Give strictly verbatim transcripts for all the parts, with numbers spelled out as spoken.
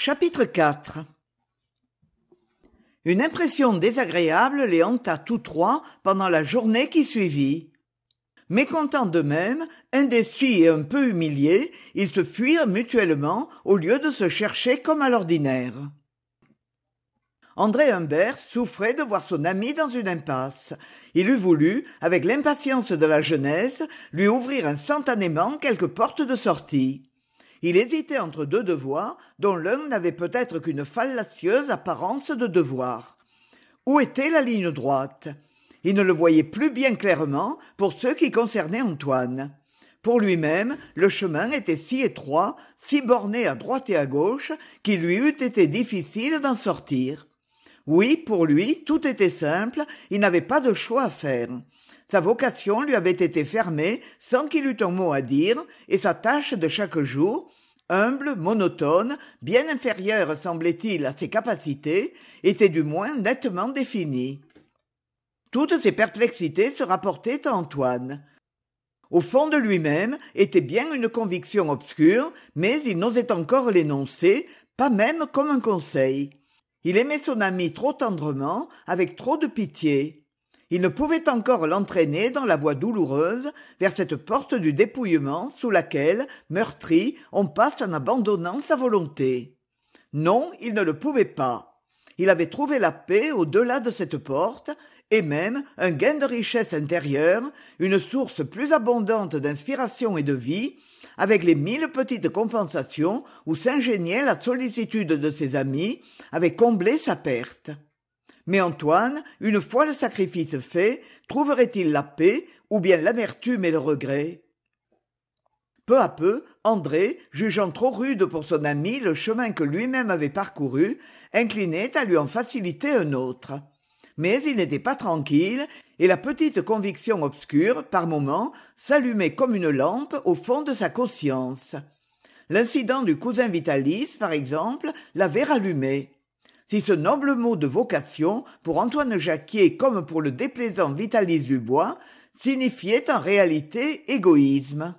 Chapitre quatre. Une impression désagréable les hanta tous trois pendant la journée qui suivit. Mécontents d'eux-mêmes, indécis et un peu humiliés, ils se fuirent mutuellement au lieu de se chercher comme à l'ordinaire. André Humbert souffrait de voir son ami dans une impasse. Il eût voulu, avec l'impatience de la jeunesse, lui ouvrir instantanément quelque porte de sortie. Il hésitait entre deux devoirs, dont l'un n'avait peut-être qu'une fallacieuse apparence de devoir. Où était la ligne droite ? Il ne le voyait plus bien clairement pour ce qui concernait Antoine. Pour lui-même, le chemin était si étroit, si borné à droite et à gauche, qu'il lui eût été difficile d'en sortir. Oui, pour lui, tout était simple, il n'avait pas de choix à faire. Sa vocation lui avait été fermée sans qu'il eût un mot à dire, et sa tâche de chaque jour, humble, monotone, bien inférieure semblait-il à ses capacités, était du moins nettement définie. Toutes ces perplexités se rapportaient à Antoine. Au fond de lui-même était bien une conviction obscure, mais il n'osait encore l'énoncer, pas même comme un conseil. Il aimait son ami trop tendrement, avec trop de pitié. Il ne pouvait encore l'entraîner dans la voie douloureuse vers cette porte du dépouillement sous laquelle, meurtri, on passe en abandonnant sa volonté. Non, il ne le pouvait pas. Il avait trouvé la paix au-delà de cette porte, et même un gain de richesse intérieure, une source plus abondante d'inspiration et de vie, avec les mille petites compensations où s'ingéniait la sollicitude de ses amis, avait comblé sa perte. Mais Antoine, une fois le sacrifice fait, trouverait-il la paix ou bien l'amertume et le regret ? Peu à peu, André, jugeant trop rude pour son ami le chemin que lui-même avait parcouru, inclinait à lui en faciliter un autre. Mais il n'était pas tranquille, et la petite conviction obscure, par moments, s'allumait comme une lampe au fond de sa conscience. L'incident du cousin Vitalis, par exemple, l'avait rallumé. Si ce noble mot de vocation, pour Antoine Jacquier comme pour le déplaisant Vitalis Dubois, signifiait en réalité égoïsme.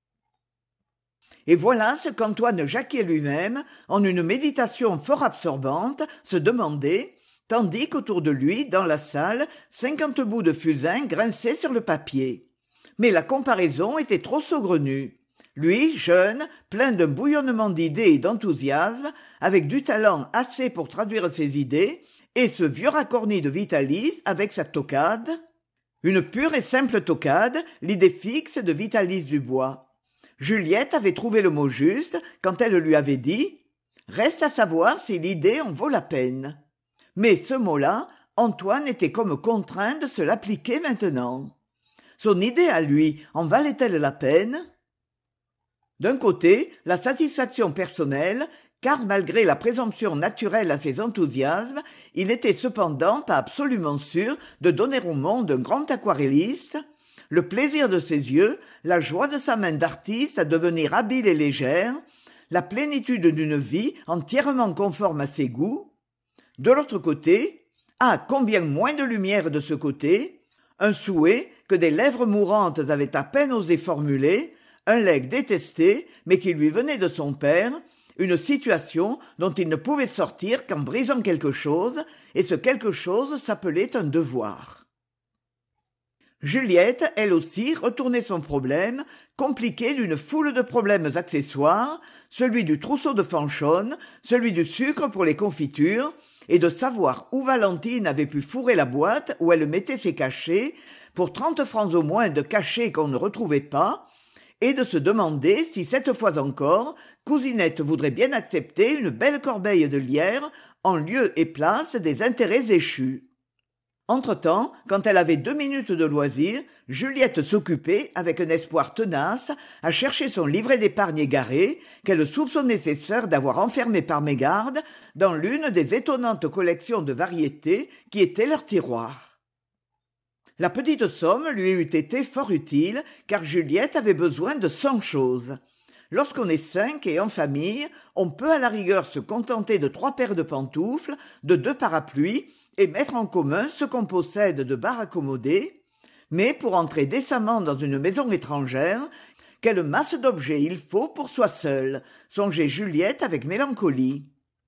Et voilà ce qu'Antoine Jacquier lui-même, en une méditation fort absorbante, se demandait, tandis qu'autour de lui, dans la salle, cinquante bouts de fusain grinçaient sur le papier. Mais la comparaison était trop saugrenue. Lui, jeune, plein d'un bouillonnement d'idées et d'enthousiasme, avec du talent assez pour traduire ses idées, et ce vieux racorni de Vitalis avec sa toquade, une pure et simple toquade, l'idée fixe de Vitalis Dubois. Juliette avait trouvé le mot juste quand elle lui avait dit « Reste à savoir si l'idée en vaut la peine ». Mais ce mot-là, Antoine était comme contraint de se l'appliquer maintenant. Son idée à lui en valait-elle la peine ? D'un côté, la satisfaction personnelle, car malgré la présomption naturelle à ses enthousiasmes, il n'était cependant pas absolument sûr de donner au monde un grand aquarelliste, le plaisir de ses yeux, la joie de sa main d'artiste à devenir habile et légère, la plénitude d'une vie entièrement conforme à ses goûts. De l'autre côté, ah, combien moins de lumière de ce côté, un souhait que des lèvres mourantes avaient à peine osé formuler, un legs détesté, mais qui lui venait de son père, une situation dont il ne pouvait sortir qu'en brisant quelque chose, et ce quelque chose s'appelait un devoir. Juliette, elle aussi, retournait son problème, compliqué d'une foule de problèmes accessoires, celui du trousseau de Fanchon, celui du sucre pour les confitures, et de savoir où Valentine avait pu fourrer la boîte où elle mettait ses cachets, pour trente francs au moins de cachets qu'on ne retrouvait pas, et de se demander si cette fois encore, Cousinette voudrait bien accepter une belle corbeille de lierre en lieu et place des intérêts échus. Entre-temps, quand elle avait deux minutes de loisir, Juliette s'occupait, avec un espoir tenace, à chercher son livret d'épargne égaré, qu'elle soupçonnait ses sœurs d'avoir enfermé par mégarde dans l'une des étonnantes collections de variétés qui étaient leur tiroir. La petite somme lui eût été fort utile, car Juliette avait besoin de cent choses. Lorsqu'on est cinq et en famille, on peut à la rigueur se contenter de trois paires de pantoufles, de deux parapluies, et mettre en commun ce qu'on possède de bar accommodé, mais pour entrer décemment dans une maison étrangère, quelle masse d'objets il faut pour soi seule, songeait Juliette avec mélancolie.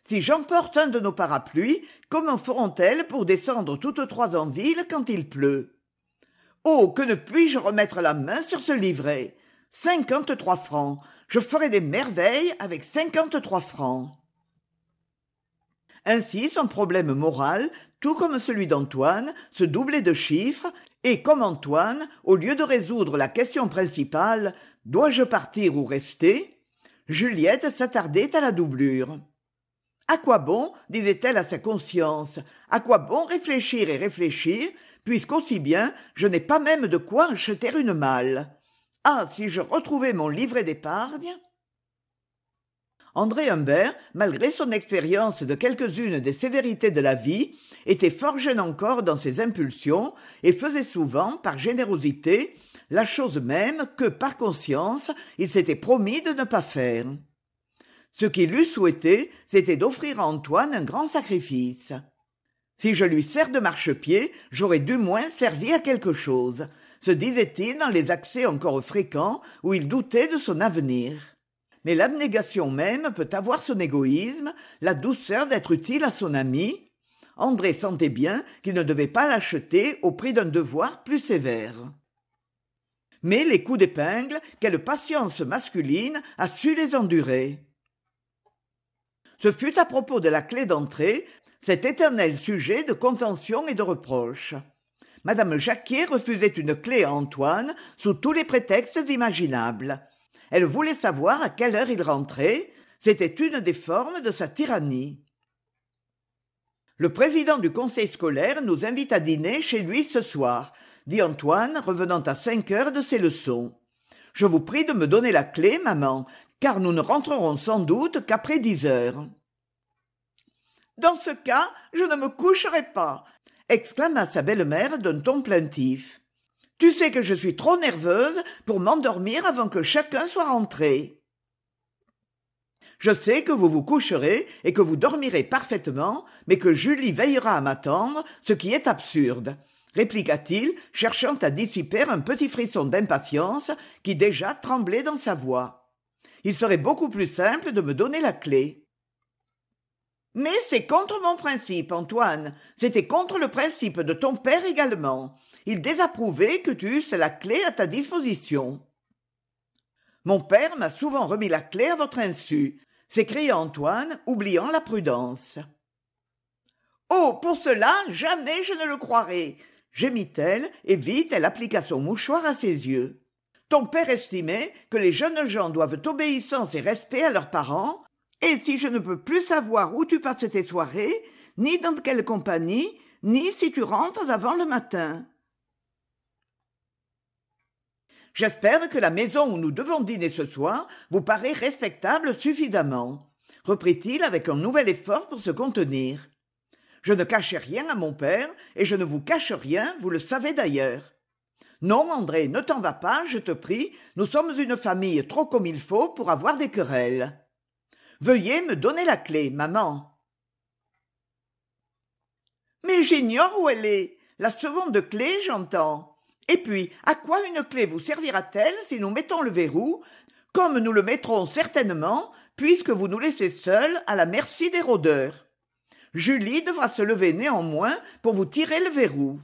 Si j'emporte un de nos parapluies, comment feront-elles pour descendre toutes trois en ville quand il pleut? Oh, que ne puis-je remettre la main sur ce livret? Cinquante-trois francs. Je ferai des merveilles avec cinquante-trois francs. Ainsi son problème moral, tout comme celui d'Antoine, se doublait de chiffres, et comme Antoine, au lieu de résoudre la question principale « Dois-je partir ou rester ?», Juliette s'attardait à la doublure. « À quoi bon, disait-elle à sa conscience, à quoi bon réfléchir et réfléchir, puisqu'aussi bien je n'ai pas même de quoi acheter une malle. Ah, si je retrouvais mon livret d'épargne !» André Humbert, malgré son expérience de quelques-unes des sévérités de la vie, était fort jeune encore dans ses impulsions et faisait souvent, par générosité, la chose même que, par conscience, il s'était promis de ne pas faire. Ce qu'il eût souhaité, c'était d'offrir à Antoine un grand sacrifice. Si je lui sers de marchepied, j'aurais du moins servi à quelque chose, se disait-il dans les accès encore fréquents où il doutait de son avenir. Mais l'abnégation même peut avoir son égoïsme, la douceur d'être utile à son ami. André sentait bien qu'il ne devait pas l'acheter au prix d'un devoir plus sévère. Mais les coups d'épingle, quelle patience masculine a su les endurer. Ce fut à propos de la clé d'entrée, cet éternel sujet de contention et de reproche. Madame Jacquier refusait une clé à Antoine sous tous les prétextes imaginables. Elle voulait savoir à quelle heure il rentrait, c'était une des formes de sa tyrannie. Le président du conseil scolaire nous invite à dîner chez lui ce soir, dit Antoine, revenant à cinq heures de ses leçons. Je vous prie de me donner la clé, maman, car nous ne rentrerons sans doute qu'après dix heures. Dans ce cas, je ne me coucherai pas, exclama sa belle-mère d'un ton plaintif. Tu sais que je suis trop nerveuse pour m'endormir avant que chacun soit rentré. Je sais que vous vous coucherez et que vous dormirez parfaitement, mais que Julie veillera à m'attendre, ce qui est absurde, répliqua-t-il, cherchant à dissiper un petit frisson d'impatience qui déjà tremblait dans sa voix. Il serait beaucoup plus simple de me donner la clé. Mais c'est contre mon principe, Antoine. C'était contre le principe de ton père également. Il désapprouvait que tu eusses la clé à ta disposition. Mon père m'a souvent remis la clé à votre insu, s'écria Antoine, oubliant la prudence. Oh, pour cela, jamais je ne le croirais, gémit-elle, et vite elle appliqua son mouchoir à ses yeux. Ton père estimait que les jeunes gens doivent obéissance et respect à leurs parents, et si je ne peux plus savoir où tu passes tes soirées, ni dans quelle compagnie, ni si tu rentres avant le matin. J'espère que la maison où nous devons dîner ce soir vous paraît respectable suffisamment, reprit-il avec un nouvel effort pour se contenir. Je ne cachais rien à mon père, et je ne vous cache rien, vous le savez d'ailleurs. Non, André, ne t'en va pas, je te prie, nous sommes une famille trop comme il faut pour avoir des querelles. Veuillez me donner la clé, maman. Mais j'ignore où elle est. La seconde clé, j'entends. Et puis, à quoi une clé vous servira-t-elle si nous mettons le verrou, comme nous le mettrons certainement, puisque vous nous laissez seuls à la merci des rôdeurs? Julie devra se lever néanmoins pour vous tirer le verrou.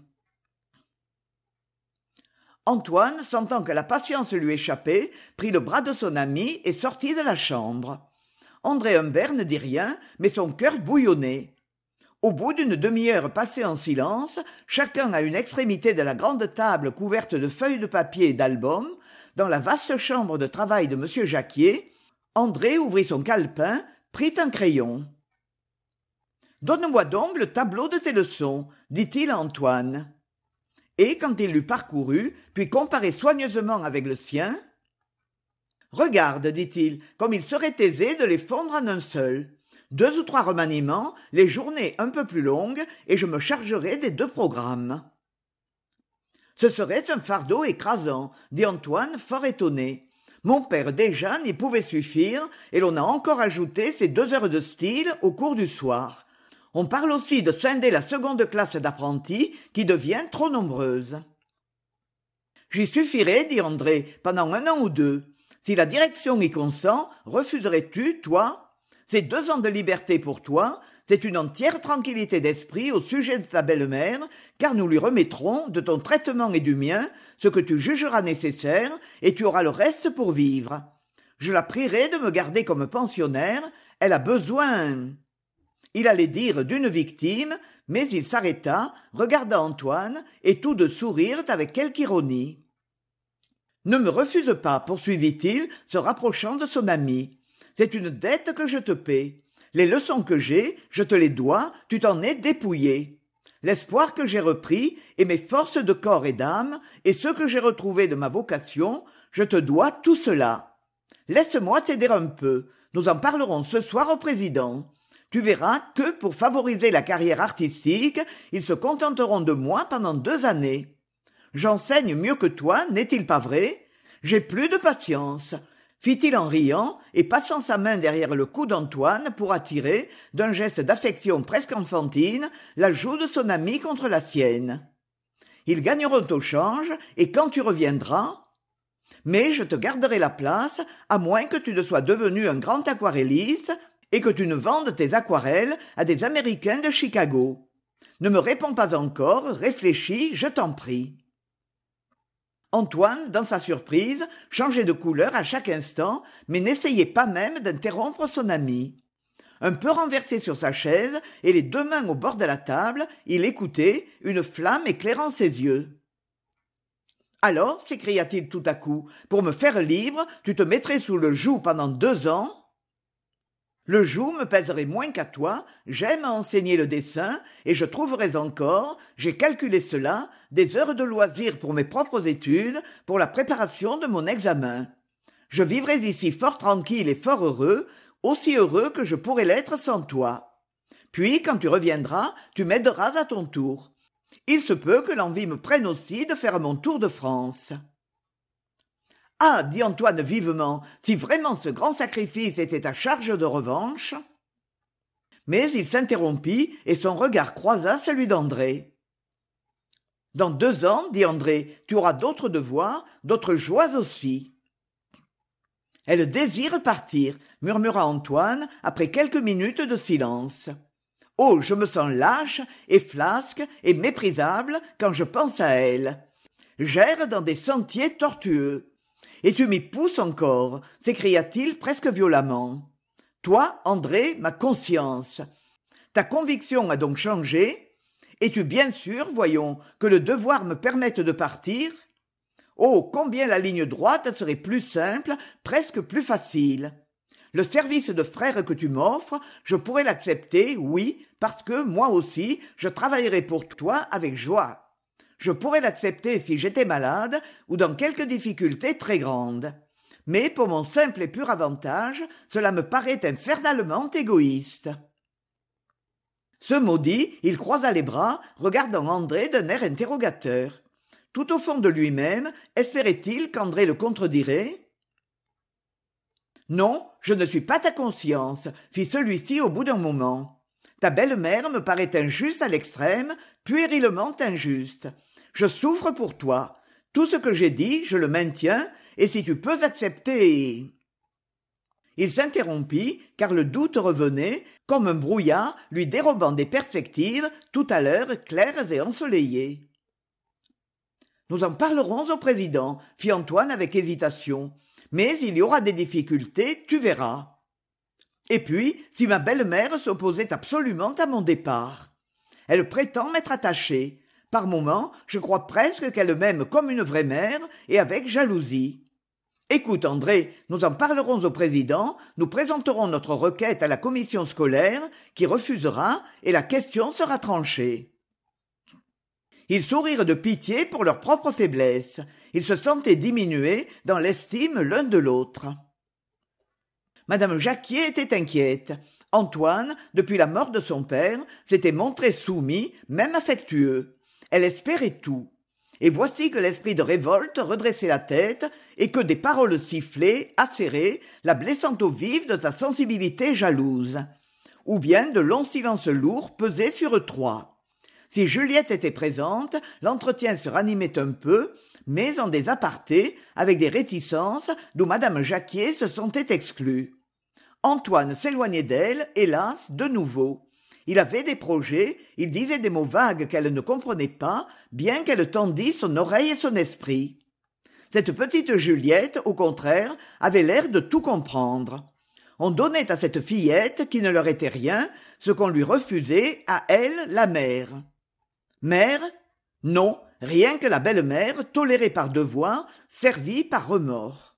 Antoine, sentant que la patience lui échappait, prit le bras de son ami et sortit de la chambre. André Humbert ne dit rien, mais son cœur bouillonnait. Au bout d'une demi-heure passée en silence, chacun à une extrémité de la grande table couverte de feuilles de papier et d'albums, dans la vaste chambre de travail de M. Jacquier, André ouvrit son calepin, prit un crayon. « Donne-moi donc le tableau de tes leçons, dit-il à Antoine. Et quand il l'eut parcouru, puis comparé soigneusement avec le sien, « Regarde, dit-il, comme il serait aisé de les fondre en un seul. Deux ou trois remaniements, les journées un peu plus longues, et je me chargerai des deux programmes. » Ce serait un fardeau écrasant, dit Antoine, fort étonné. Mon père déjà n'y pouvait suffire, et l'on a encore ajouté ces deux heures de style au cours du soir. On parle aussi de scinder la seconde classe d'apprentis, qui devient trop nombreuse. J'y suffirai, dit André, pendant un an ou deux. Si la direction y consent, refuserais-tu, toi ? Ces deux ans de liberté pour toi, c'est une entière tranquillité d'esprit au sujet de ta belle-mère, car nous lui remettrons, de ton traitement et du mien, ce que tu jugeras nécessaire, et tu auras le reste pour vivre. Je la prierai de me garder comme pensionnaire, elle a besoin... Il allait dire d'une victime, mais il s'arrêta, regarda Antoine, et tous deux sourirent avec quelque ironie. « Ne me refuse pas, poursuivit-il, se rapprochant de son ami. C'est une dette que je te paie. Les leçons que j'ai, je te les dois, tu t'en es dépouillé. L'espoir que j'ai repris, et mes forces de corps et d'âme, et ce que j'ai retrouvé de ma vocation, je te dois tout cela. Laisse-moi t'aider un peu, nous en parlerons ce soir au président. Tu verras que, pour favoriser la carrière artistique, ils se contenteront de moi pendant deux années. J'enseigne mieux que toi, n'est-il pas vrai? J'ai plus de patience. » fit-il en riant et passant sa main derrière le cou d'Antoine pour attirer, d'un geste d'affection presque enfantine, la joue de son ami contre la sienne. Ils gagneront au change, et quand tu reviendras... Mais je te garderai la place, à moins que tu ne sois devenu un grand aquarelliste et que tu ne vendes tes aquarelles à des Américains de Chicago. Ne me réponds pas encore, réfléchis, je t'en prie. Antoine, dans sa surprise, changeait de couleur à chaque instant, mais n'essayait pas même d'interrompre son ami. Un peu renversé sur sa chaise et les deux mains au bord de la table, il écoutait, une flamme éclairant ses yeux. « Alors, s'écria-t-il tout à coup, pour me faire libre, tu te mettrais sous le joug pendant deux ans ? Le joug me pèserait moins qu'à toi, j'aime à enseigner le dessin, et je trouverais encore, j'ai calculé cela, des heures de loisir pour mes propres études, pour la préparation de mon examen. Je vivrais ici fort tranquille et fort heureux, aussi heureux que je pourrais l'être sans toi. Puis, quand tu reviendras, tu m'aideras à ton tour. Il se peut que l'envie me prenne aussi de faire mon tour de France. » « Ah, dit Antoine vivement, si vraiment ce grand sacrifice était à charge de revanche... » Mais il s'interrompit et son regard croisa celui d'André. « Dans deux ans, dit André, tu auras d'autres devoirs, d'autres joies aussi. »« Elle désire partir, » murmura Antoine après quelques minutes de silence. « Oh, je me sens lâche et flasque et méprisable quand je pense à elle. J'erre dans des sentiers tortueux. Et tu m'y pousses encore, s'écria-t-il presque violemment. Toi, André, ma conscience. Ta conviction a donc changé? Es-tu bien sûr, voyons, que le devoir me permette de partir? Oh, combien la ligne droite serait plus simple, presque plus facile. Le service de frère que tu m'offres, je pourrais l'accepter, oui, parce que, moi aussi, je travaillerai pour toi avec joie. Je pourrais l'accepter si j'étais malade ou dans quelque difficulté très grande. Mais pour mon simple et pur avantage, cela me paraît infernalement égoïste. » Ce mot dit, il croisa les bras, regardant André d'un air interrogateur. Tout au fond de lui-même, espérait-il qu'André le contredirait ? « Non, je ne suis pas ta conscience, » fit celui-ci au bout d'un moment. « Ta belle-mère me paraît injuste à l'extrême, puérilement injuste. Je souffre pour toi. Tout ce que j'ai dit, je le maintiens, et si tu peux accepter... » Il s'interrompit, car le doute revenait, comme un brouillard lui dérobant des perspectives tout à l'heure claires et ensoleillées. « Nous en parlerons au président, » fit Antoine avec hésitation. « Mais il y aura des difficultés, tu verras. Et puis, si ma belle-mère s'opposait absolument à mon départ. Elle prétend m'être attachée. Par moments, je crois presque qu'elle m'aime comme une vraie mère et avec jalousie. Écoute, André, nous en parlerons au président, nous présenterons notre requête à la commission scolaire qui refusera et la question sera tranchée. » Ils sourirent de pitié pour leur propre faiblesse. Ils se sentaient diminués dans l'estime l'un de l'autre. Madame Jacquier était inquiète. Antoine, depuis la mort de son père, s'était montré soumis, même affectueux. Elle espérait tout. Et voici que l'esprit de révolte redressait la tête et que des paroles sifflées, acérées, la blessant au vif de sa sensibilité jalouse. Ou bien de longs silences lourds pesaient sur eux trois. Si Juliette était présente, l'entretien se ranimait un peu, mais en des apartés, avec des réticences d'où madame Jacquier se sentait exclue. Antoine s'éloignait d'elle, hélas, de nouveau. Il avait des projets, il disait des mots vagues qu'elle ne comprenait pas, bien qu'elle tendît son oreille et son esprit. Cette petite Juliette, au contraire, avait l'air de tout comprendre. On donnait à cette fillette, qui ne leur était rien, ce qu'on lui refusait, à elle, la mère. Mère? Non, rien que la belle-mère, tolérée par devoir, servie par remords.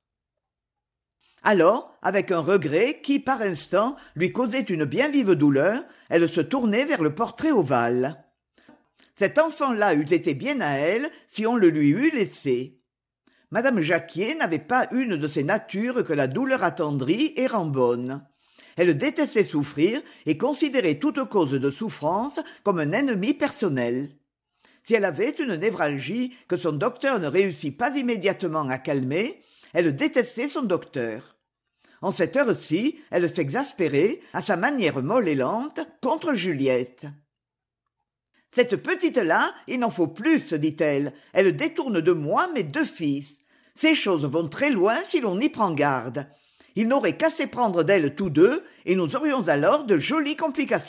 Alors, avec un regret qui, par instant, lui causait une bien vive douleur, elle se tournait vers le portrait ovale. Cet enfant-là eût été bien à elle si on le lui eût laissé. Madame Jacquier n'avait pas une de ces natures que la douleur attendrit et rend bonne. Elle détestait souffrir et considérait toute cause de souffrance comme un ennemi personnel. Si elle avait une névralgie que son docteur ne réussit pas immédiatement à calmer, elle détestait son docteur. En cette heure-ci, elle s'exaspérait, à sa manière molle et lente, contre Juliette. « Cette petite-là, il n'en faut plus, se dit-elle. Elle détourne de moi mes deux fils. Ces choses vont très loin si l'on y prend garde. Il n'aurait qu'à s'éprendre d'elle tous deux, et nous aurions alors de jolies complications. »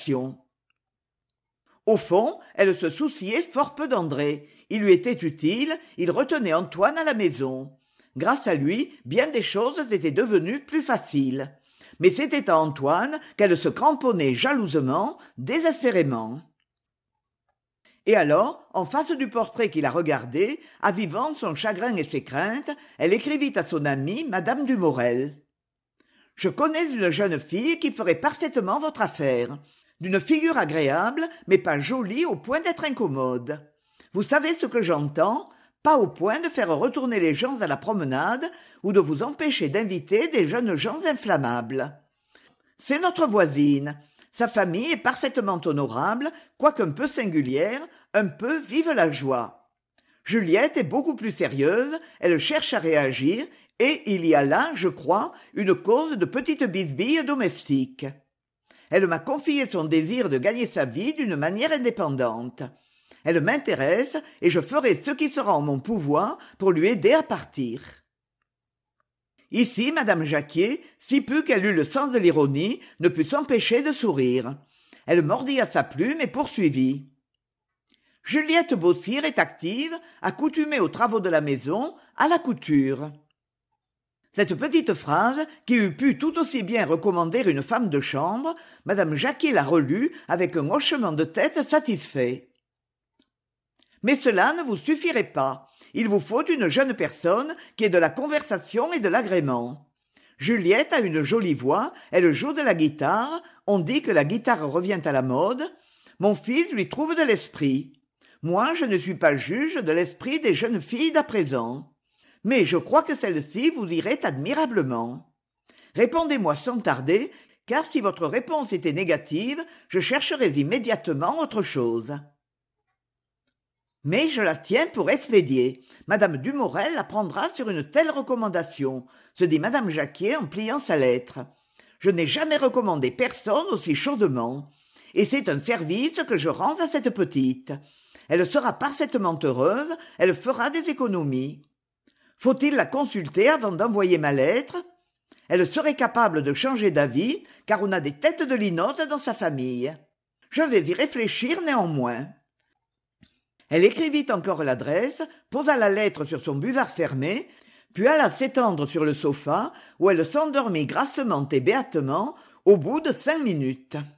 Au fond, elle se souciait fort peu d'André. Il lui était utile, il retenait Antoine à la maison. Grâce à lui, bien des choses étaient devenues plus faciles. Mais c'était à Antoine qu'elle se cramponnait jalousement, désespérément. Et alors, en face du portrait qui la regardait, avivant son chagrin et ses craintes, elle écrivit à son amie, Madame Dumorel. « Je connais une jeune fille qui ferait parfaitement votre affaire. D'une figure agréable, mais pas jolie au point d'être incommode. Vous savez ce que j'entends ? Pas au point de faire retourner les gens à la promenade ou de vous empêcher d'inviter des jeunes gens inflammables. C'est notre voisine. Sa famille est parfaitement honorable, quoique un peu singulière, un peu vive la joie. Juliette est beaucoup plus sérieuse, elle cherche à réagir, et il y a là, je crois, une cause de petite bisbille domestique. Elle m'a confié son désir de gagner sa vie d'une manière indépendante. Elle m'intéresse et je ferai ce qui sera en mon pouvoir pour lui aider à partir. » Ici, madame Jacquier, si peu qu'elle eût le sens de l'ironie, ne put s'empêcher de sourire. Elle mordit à sa plume et poursuivit. « Juliette Beausire est active, accoutumée aux travaux de la maison, à la couture. » Cette petite phrase, qui eût pu tout aussi bien recommander une femme de chambre, madame Jacquier la relut avec un hochement de tête satisfait. Mais cela ne vous suffirait pas. Il vous faut une jeune personne qui ait de la conversation et de l'agrément. Juliette a une jolie voix, elle joue de la guitare, on dit que la guitare revient à la mode. Mon fils lui trouve de l'esprit. Moi, je ne suis pas juge de l'esprit des jeunes filles d'à présent. Mais je crois que celle-ci vous irait admirablement. Répondez-moi sans tarder, car si votre réponse était négative, je chercherais immédiatement autre chose. Mais je la tiens pour expédiée. Madame Dumorel la prendra sur une telle recommandation, se dit madame Jacquier en pliant sa lettre. Je n'ai jamais recommandé personne aussi chaudement. Et c'est un service que je rends à cette petite. Elle sera parfaitement heureuse, elle fera des économies. Faut-il la consulter avant d'envoyer ma lettre ? Elle serait capable de changer d'avis, car on a des têtes de linotte dans sa famille. Je vais y réfléchir néanmoins. Elle écrivit encore l'adresse, posa la lettre sur son buvard fermé, puis alla s'étendre sur le sofa, où elle s'endormit grassement et béatement au bout de cinq minutes.